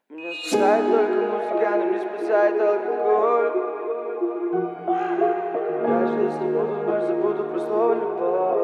Меня спасает только музыка, но не спасает алкоголь. Даже если буду вновь, забуду про слово любовь.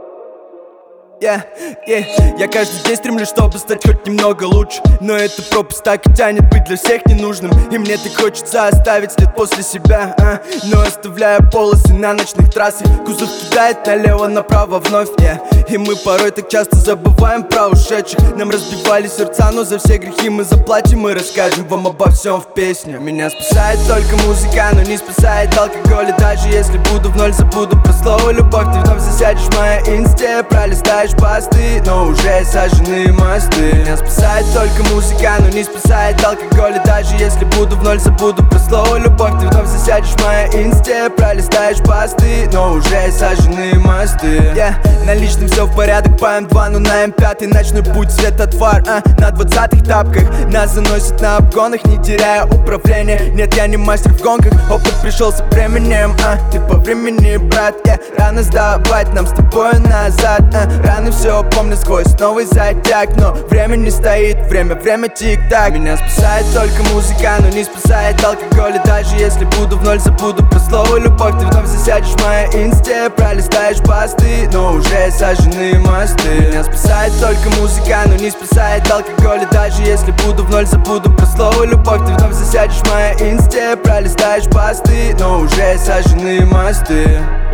Я каждый день стремлюсь, чтобы стать хоть немного лучше. Но эта пропасть так и тянет быть для всех ненужным. И мне так хочется оставить след после себя, но оставляя полосы на ночных трассах. Кузов кидает налево-направо вновь, и мы порой так часто забываем про ушедших. Нам разбивали сердца, но за все грехи мы заплатим и расскажем вам обо всем в песне. Меня спасает только музыка, но не спасает алкоголь. И даже если буду в ноль, забуду про слово любовь. Ты вновь засядешь в моей инсте, пролистаешь посты, но уже сожжены мосты. Меня спасает только музыка, но не спасает алкоголь. И даже если буду в ноль, забуду про слово любовь. Ты вновь засядешь в моей инсте, пролистаешь посты, но уже сожжены мосты. На личном все в порядок по М2, но на М5 ночной путь, свет от фар, на 20-х тапках. Нас заносит на обгонах, не теряя управления. Нет, я не мастер в гонках, опыт пришел со временем. Ты по времени, брат, рано сдавать нам с тобой назад. Рано все помню сквозь новый затяг, но время не стоит, время тик-так. Меня спасает только музыка, но не спасает алкоголь. И даже если буду в ноль, забуду про слово любовь. Ты вновь засядешь в моей инсте, пролистаешь посты, но уже сожжены мосты. Меня спасает только музыка, но не спасает алкоголь. И даже если буду в ноль, забуду про слово любовь. Ты вновь засядешь в моей инсте, пролистаешь посты, но уже сожжены мосты.